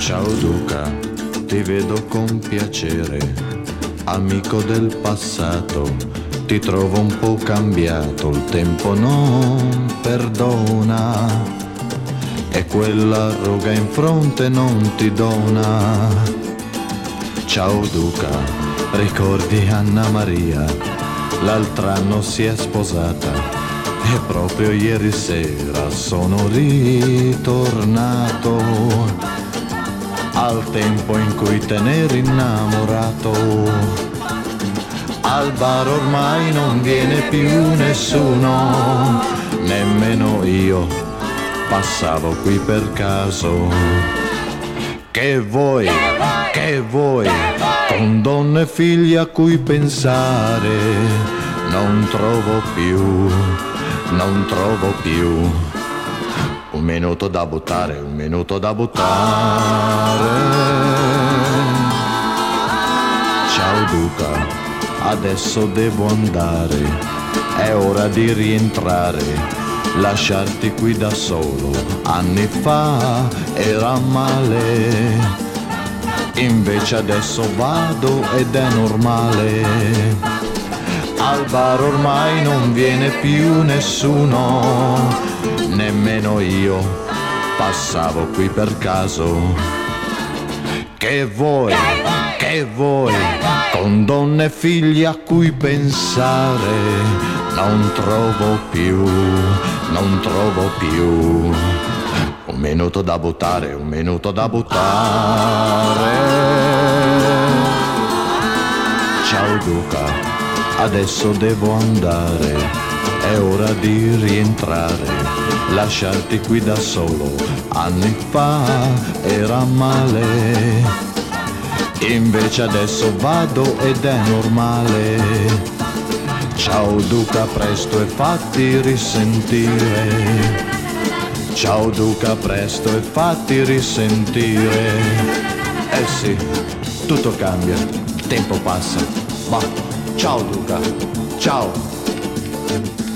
Ciao Duca, ti vedo con piacere, amico del passato, ti trovo un po' cambiato, il tempo non perdona e quella ruga in fronte non ti dona. Ciao Duca, ricordi Anna Maria? L'altro anno si è sposata e proprio ieri sera sono ritornato al tempo in cui te n'eri innamorato. Al bar ormai non viene più nessuno, nemmeno io passavo qui per caso. Che vuoi, con donne e figli a cui pensare, non trovo più. Un minuto da buttare, un minuto da buttare. Ciao Duca, adesso devo andare, è ora di rientrare, lasciarti qui da solo. Anni fa era male, invece adesso vado ed è normale. Al bar ormai non viene più nessuno, nemmeno io passavo qui per caso. Che vuoi, con donne e figli a cui pensare, non trovo più. Un minuto da buttare, un minuto da buttare. Ciao Duca, adesso devo andare, è ora di rientrare, lasciarti qui da solo. Anni fa era male, invece adesso vado ed è normale. Ciao Duca, presto e fatti risentire. Ciao Duca, presto e fatti risentire. Eh sì, tutto cambia, il tempo passa, ma ciao Duca, ciao.